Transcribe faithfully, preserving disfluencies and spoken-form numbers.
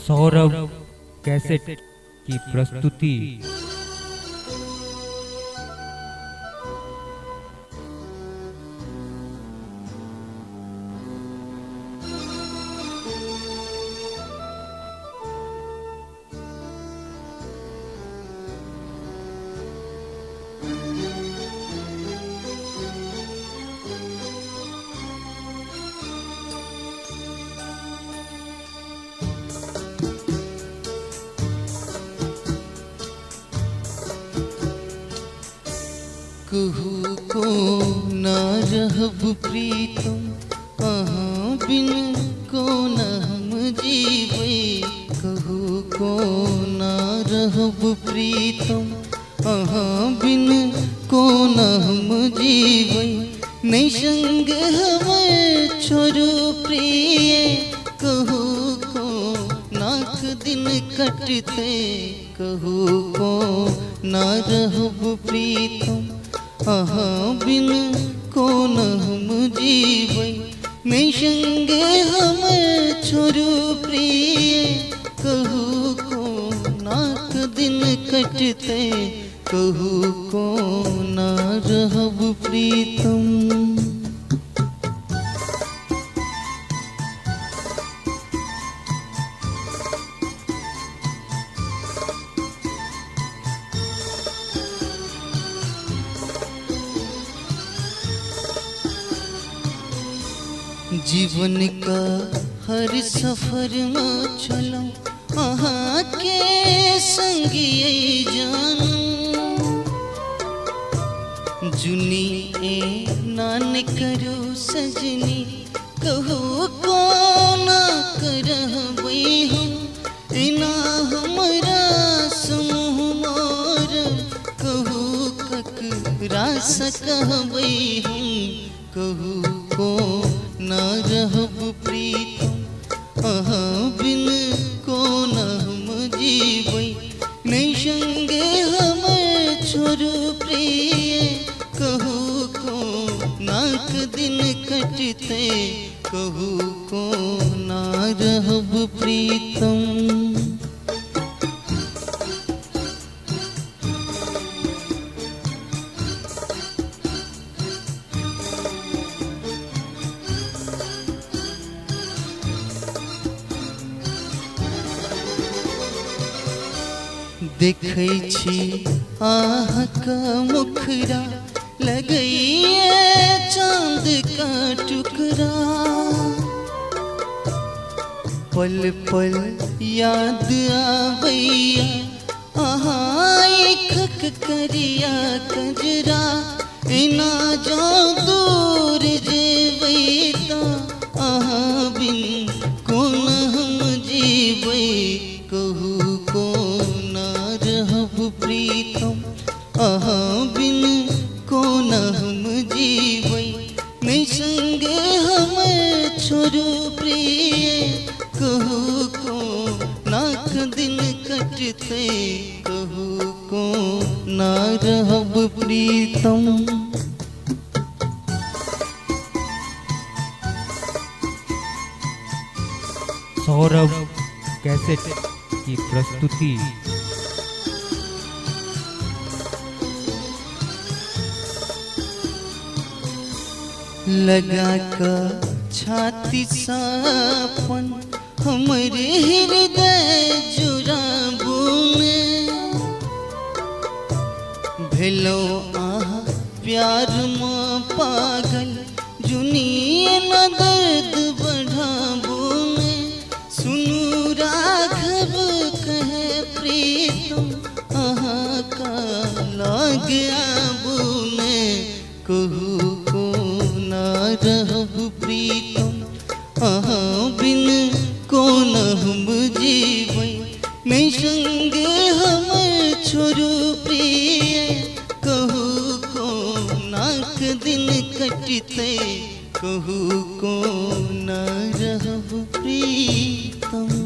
Saurabh cassette की प्रस्तुति। कहू को ना रहब प्रीतम अहाँ बिन को न हम जीवे। कहू को ना रहब प्रीतम अहाँ बिन को न हम जीवे। नहीं संग हमें छोड़ो प्रिय कहू को नाक दिन कटते। कहू को ना रहब प्रीतम अहाँ बिन को न हम जीवे। नहीं संगे हम छोड़ो प्रिय कहू को नाक दिन कटते। कहू को ना रहब प्रीतम। जीवन का हर सफर में चलो अहाँ के संग ये जानू। जुनी ए नान करो सजनी कहो को ना करहबै हम। इना हमरा समूह मोर कहू ककरा सकबै हम। कहू को ना रहब प्रीतम अहाँ बिन को न हम जीवे। नहीं संगे हम छोड़ो प्रिय कहू को नाक दिन कटते। कहू को ना रहब प्रीतम। देखै छी आह का मुखरा लगैए चांद का टुकड़ा। पल पल याद आवैया आहाँ खक करिया कजरा। इना जो दूर जेबै ता आहाँ बिन को न हम जीबै। कहू को प्रीतम अहाँ बिन को न हम जीवे। नहीं संगे हम छोड़ो प्रिय कहू को नाक दिन कटते। कहू को ना रहब प्रीतम। सौरभ कैसेट की प्रस्तुति। लगा का छाती सापन हमरे हृदय जुराबू में। भेलो आह प्यार में पागल जुनिए न दर्द बढ़ाबू में। सुनू राघव कहे प्रीतम आहाँ का लाग आबू में। कहू रहब प्रीतम अहाँ बिन को न हम जीवे। नहीं संगे हम छोड़ो प्रिय कहू को नाक दिन कटते। कहू को न रहब प्रीतम।